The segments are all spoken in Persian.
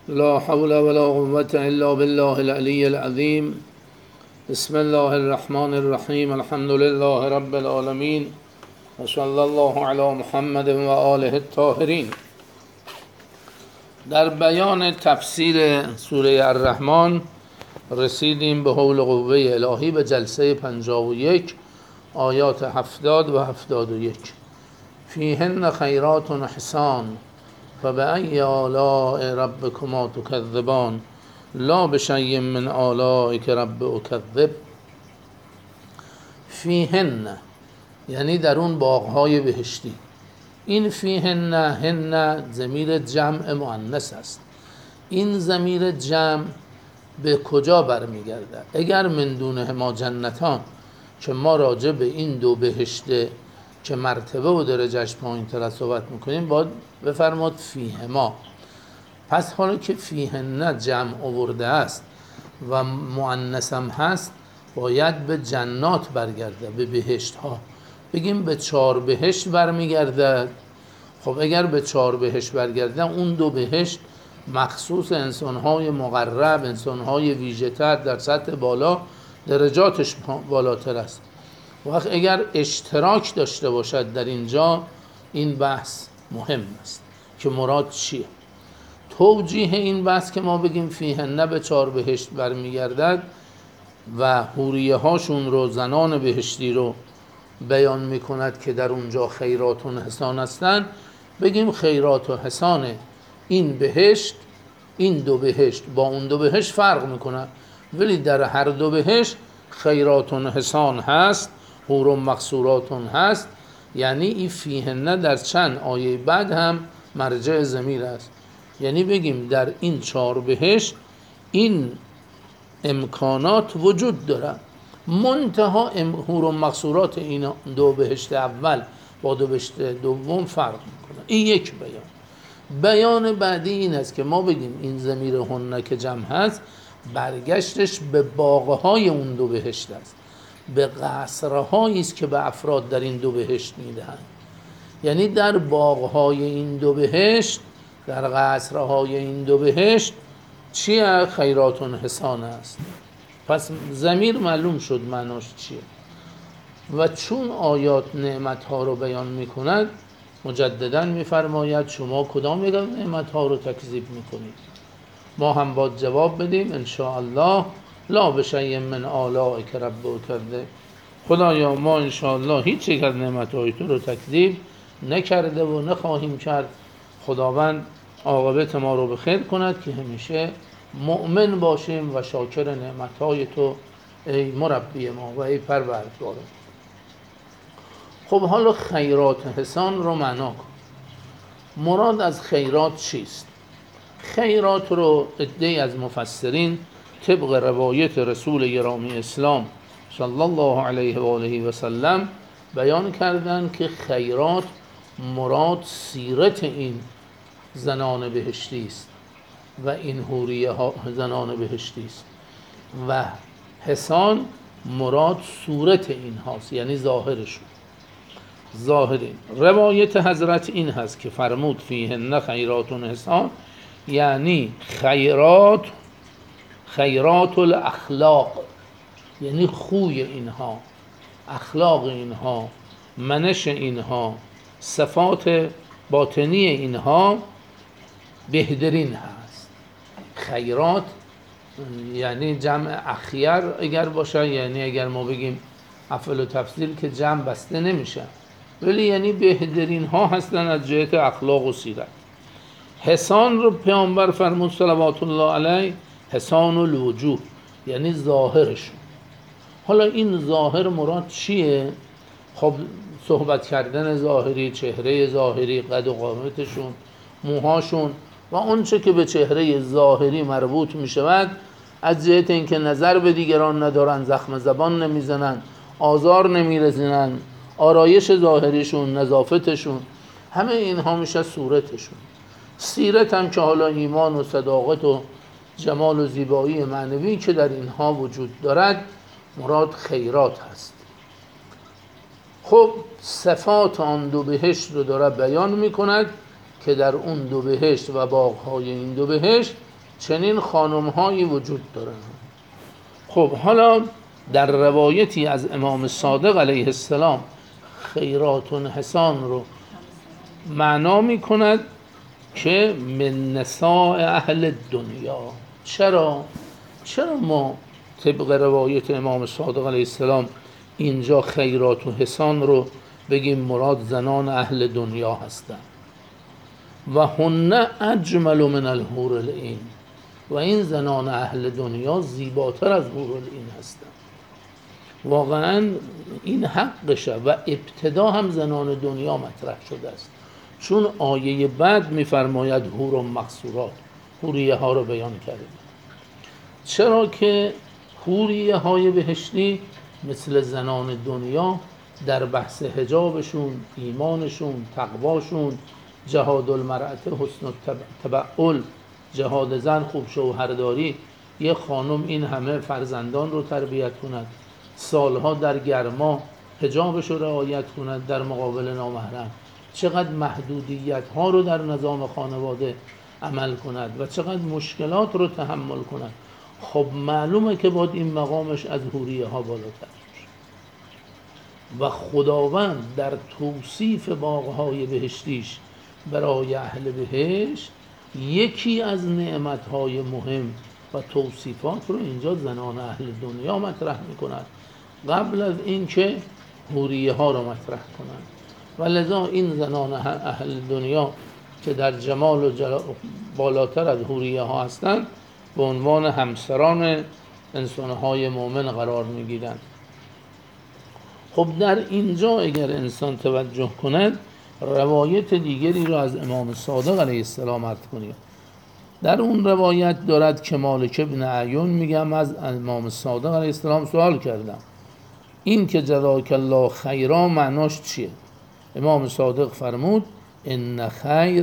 لا حول ولا قوة إلا بالله العلي العظيم. بسم الله الرحمن الرحیم. الحمد لله رب العالمین و صلی الله علی محمد و آله الطاهرین. در بیان تفسیر سوره الرحمن رسیدیم به حول قوه الهی به جلسه 51 آیات 70 و 71. فیهن خیرات حسان فبأی آلاء ربکما تکذبان لا بشیء من آلائک رب اکذب. فیهن یعنی در اون باغهای بهشتی. این فیهن هن ضمیر جمع مؤنث است. این ضمیر جمع به کجا برمیگرده؟ اگر من دونهما جنتان که ما راجع به این دو بهشته که مرتبه و درجهش پایین تر صحبت میکنیم باید بفرماد فیهما. پس حالا که فیهن جمع آورده است و مؤنث هم هست باید به جنات برگرده، به بهشت ها. بگیم به 4 بهشت برمیگرده. خب اگر به 4 بهشت برگرده اون دو بهشت مخصوص انسانهای مقرب، انسانهای ویژه‌تر در سطح بالا، درجاتش بالاتر است. وقت اگر اشتراک داشته باشد در اینجا این بحث مهم است که مراد چیه. توجیه این بحث که ما بگیم فیهن به 4 بهشت برمیگردد و حوریه هاشون رو، زنان بهشتی رو بیان میکند که در اونجا خیرات و حسان هستند. بگیم خیرات و حسان این بهشت، این دو بهشت با اون دو بهشت فرق میکنه، ولی در هر دو بهشت خیرات و حسان هست، حور و مقصورات هست. یعنی این فیهن در چند آیه بعد هم مرجع ضمیر است. یعنی بگیم در این 4 بهشت این امکانات وجود داره، منتها حور و مقصورات این دو بهشت اول با دو بهشت دوم فرق میکنه. این یک بیان. بیان بعدی این است که ما بگیم این ضمیر هن که جمع هست برگشتش به باغهای اون دو بهشت است، به قصرهایی است که به افراد در این دو بهشت میدهند. یعنی در باغهای این دو بهشت، در قصرهای این دو بهشت چیه؟ خیرات و حسان است. پس ضمیر معلوم شد معناش چیه. و چون آیات نعمتها رو بیان میکند مجددا میفرماید شما کدام یک از نعمتها رو تکذیب میکنید. ما هم باید جواب بدیم ان شاء الله لا بشیء من آلائک رب اکذب. خدایا ما ان شاء الله هیچ یک از نعمتهای تو رو تکذیب نکرده و نخواهیم کرد. خداوند عاقبت ما رو بخیر کند که همیشه مؤمن باشیم و شاکر نعمتهای تو ای مربی ما و ای پروردگار. خب حالا خیرات حسان رو معنا کن. مراد از خیرات چیست؟ خیرات رو عده‌ای از مفسرین طبق روایت رسول گرامی اسلام صلی الله علیه و آله و سلم بیان کردند که خیرات مراد سیرت این زنان بهشتی است و این حوریه ها زنان بهشتی است و حسان مراد صورت این هاست، یعنی ظاهرشون. ظاهرین روایت حضرت این هست که فرمود فیهن خیرات و حسان، یعنی خیرات الاخلاق، یعنی خوی اینها، اخلاق اینها، منش اینها، صفات باطنی اینها بهترین هست. خیرات یعنی جمع اخیر اگر باشه، یعنی اگر ما بگیم افعال و تفضیل که جمع بسته نمیشه، ولی یعنی بهترین ها هستن از جهت اخلاق و سیرت. حسان رو پیامبر فرمود صلوات الله علیه حسان الوجوه، یعنی ظاهرشون. حالا این ظاهر مراد چیه؟ خب صحبت کردن ظاهری، چهره ظاهری، قد و قامتشون، موهاشون و آنچه که به چهره ظاهری مربوط می شود، از جهت اینکه نظر به دیگران ندارن، زخم زبان نمیزنن، آزار نمیرسونن، آرایش ظاهریشون، نظافتشون، همه اینها میشه صورتشون. سیرت هم که حالا ایمان و صداقت و جمال و زیبایی معنوی که در اینها وجود دارد مراد خیرات هست. خب صفات آن دو بهشت رو داره بیان میکند که در اون دو بهشت و باغهای این دو بهشت چنین خانم هایی وجود دارن. خب حالا در روایتی از امام صادق علیه السلام خیرات حسان رو معنا می کند که من نساء اهل دنیا. چرا ما طبق روایت امام صادق علیه السلام اینجا خیرات و حسان رو بگیم مراد زنان اهل دنیا هستند؟ و هن اجمل من الحور العین، و این زنان اهل دنیا زیباتر از حور العین هستند. واقعا این حقشه و ابتدا هم زنان دنیا مطرح شده است، چون آیه بعد میفرماید حور و مقصورات، حوریه ها رو بیان کرده. چرا که حوریه های بهشتی مثل زنان دنیا در بحث حجابشون، ایمانشون، تقواشون، جهاد المرأة حسن التبعل، جهاد زن خوب شوهرداری، یه خانم این همه فرزندان رو تربیت کند، سالها در گرما حجابش رو رعایت کند در مقابل نامحرم، چقدر محدودیت ها رو در نظام خانواده عمل کند و چقدر مشکلات رو تحمل کند. خب معلومه که باید این مقامش از حوریه ها بالاتر باشه. و خداوند در توصیف باغهای بهشتیش برای اهل بهشت یکی از نعمتهای مهم و توصیفات رو اینجا زنان اهل دنیا مطرح میکند قبل از اینکه حوریه ها رو مطرح کنند. و لذا این زنان اهل دنیا که در جمال و بالاتر از حوریه ها هستند به عنوان همسران انسانهای مؤمن قرار میگیرند. خب در اینجا اگر انسان توجه کند روایت دیگری رو از امام صادق علیه السلام عرض کنیم. در اون روایت دارد که مالک ابن اعیون میگم از امام صادق علیه السلام سوال کردم این که جزاک الله خیرا معناش چیه؟ امام صادق فرمود ان خیر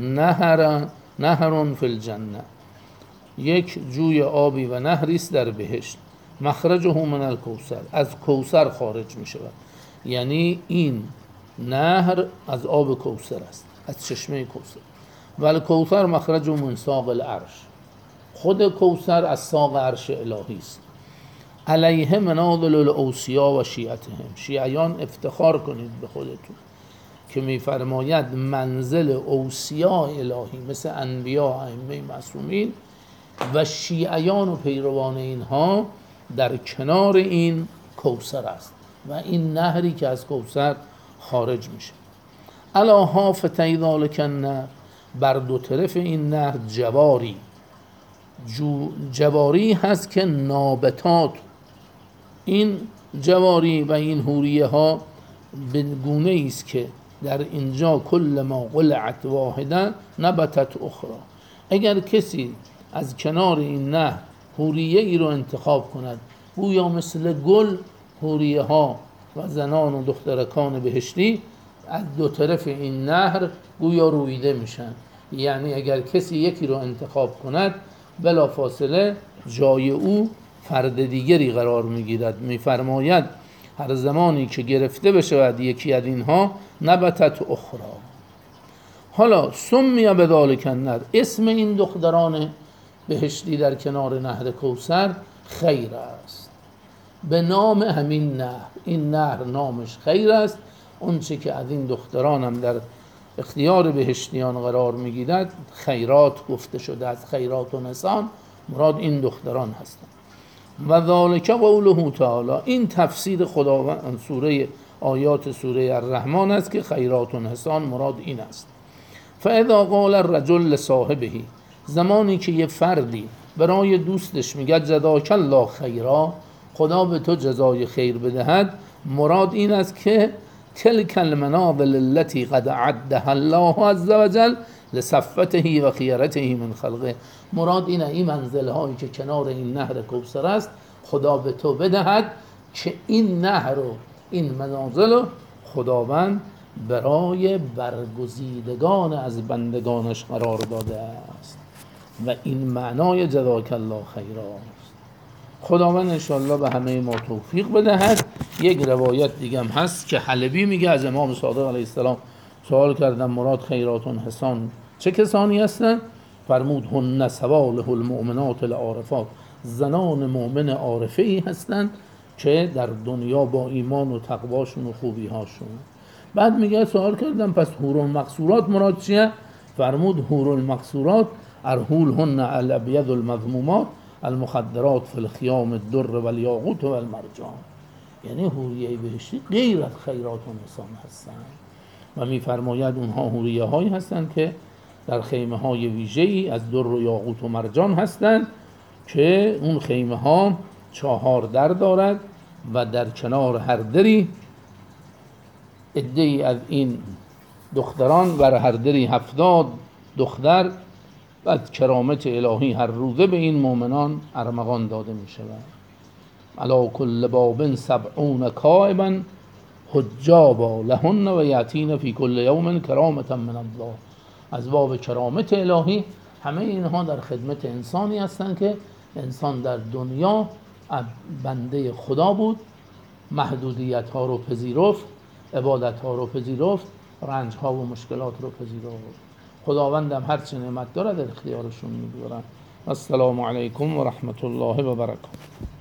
نهر فی الجنه، یک جوی آبی و نهری است در بهشت، مخرجه من الکوثر، از کوثر خارج می شود. یعنی این نهر از آب کوثر است، از چشمه کوثر. ولی کوثر مخرج من ساق العرش، خود کوثر از ساق عرش الهی است. علیه مناضل الاوصیا و شیعتهم، شیعیان افتخار کنید به خودتون که میفرماید منزل اوصیا الهی مثل انبیا ائمه معصومین و شیعیان و پیروان اینها در کنار این کوثر است و این نهری که از کوثر خارج میشه. الا حافتي ذلک النهر، بر دو طرف این نهر جواری، جواری هست که نابتات، این جواری و این حوریه ها به گونه است که در اینجا کل ما قلعت واحده نبتت اخرى. اگر کسی از کنار این نهر حوریه ای رو انتخاب کند گویا مثل گل حوریه ها و زنان و دخترکان بهشتی از دو طرف این نهر گویا رویده میشن. یعنی اگر کسی یکی رو انتخاب کند بلا فاصله جای او فرد دیگری قرار میگیرد. میفرماید هر زمانی که گرفته بشود یکی از اینها نبتت اخرى. حالا سمی بذلک النهر، اسم این دختران بهشتی در کنار نهر کوثر خیر است، به نام همین نهر. این نهر نامش خیر است. اون چه که از این دختران هم در اختیار بهشتیان قرار میگیرد خیرات گفته شده. از خیرات و نسان مراد این دختران هستند. و ذالک قوله تعالی، این تفسیر خداوند سوره آیات سوره الرحمن است که خیرات و نسان مراد این است. فاذا قال الرجل لصاحبه، زمانی که یه فردی برای دوستش میگه جزاک الله خیرا، خدا به تو جزای خیر بدهد، مراد این است که تلک المناضل التي قد اعدها الله عز وجل لصفته و خیرته من خلقه، مراد اینه این منزل هایی که کنار این نهر کوثر است خدا به تو بدهد که این نهر و این منازل رو خداوند برای برگزیدگان از بندگانش قرار داده است و این معنای جزاک الله خیرا است. خداوند انشاءالله به همه ما توفیق بدهد. یک روایت دیگه هم هست که حلبی میگه از امام صادق علیه السلام سوال کردم مراد خیراتون حسان چه کسانی هستن؟ فرمود هن صوالح المؤمنات العارفات، زنان مؤمن عارفه ای هستند که در دنیا با ایمان و تقواشون و خوبی هاشون. بعد میگه سوال کردم پس حور المقصورات مراد چیه؟ فرمود حور المقصورات ارحول هن الابید المذمومات المخدرات فی الخیام الدر و الیاقوت و المرجان. یعنی حوریه بهشتی غیر از خیرات و نسان هستند و میفرماید اونها حوریه هایی هستند که در خیمه های ویژه‌ای از در و یاقوت و مرجان هستند که اون خیمه ها 4 در دارد و در کنار هر دری عده‌ای از این دختران بر هر دری 70 دختر از کرامت الهی هر روزه به این مؤمنان ارمغان داده می شود. علی کل باب 70 کائبا حجابا لهن و یأتین فی کل یوم کرامة من الله. از باب کرامت الهی همه اینها در خدمت انسانی هستند که انسان در دنیا بنده خدا بود، محدودیت ها رو پذیرفت، عبادت ها رو پذیرفت، رنج ها و مشکلات رو پذیرفت. خداوندم هر چه نعمت داره در اختیارشون میگذارن. السلام علیکم و رحمت الله و برکاته.